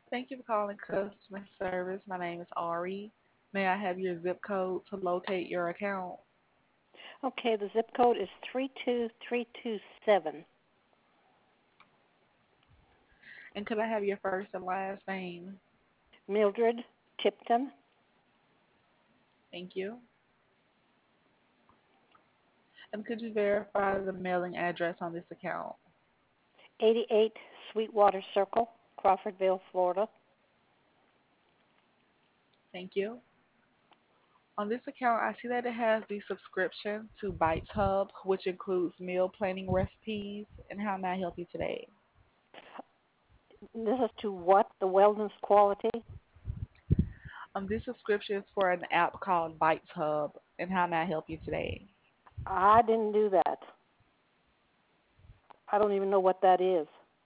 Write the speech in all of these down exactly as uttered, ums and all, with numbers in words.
Thank you for calling customer service. My name is Ari. May I have your zip code to locate your account? Okay, the zip code is three two three two seven. And could I have your first and last name? Mildred Tipton, Thank you. And could you verify the mailing address on this account? eighty-eight Sweetwater Circle, Crawfordville, Florida. Thank you. On this account, I see that it has the subscription to Bites Hub, which includes meal planning recipes. And how may I help you today? This is to what? The wellness quality? Um, this subscription is for an app called Bites Hub. And how may I help you today? I didn't do that. I don't even know what that is.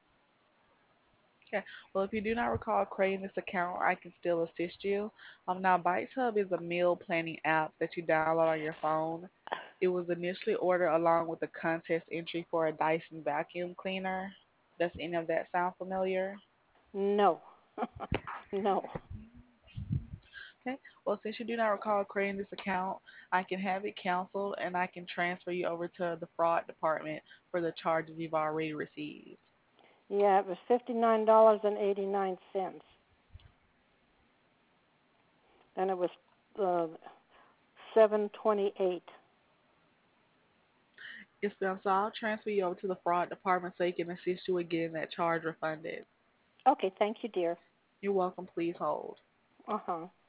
Okay. Well, if you do not recall creating this account, I can still assist you. Um, now, Bites Hub is a meal planning app that you download on your phone. It was initially ordered along with a contest entry for a Dyson vacuum cleaner. Does any of that sound familiar? No. No. Okay. Well, since you do not recall creating this account, I can have it canceled and I can transfer you over to the fraud department for the charges you've already received. Yeah, it was fifty-nine dollars and eighty-nine cents. And it was uh, seven twenty-eight. Yes, ma'am. So I'll transfer you over to the fraud department so they can assist you with getting that charge refunded. Okay, thank you, dear. You're welcome. Please hold. Uh-huh.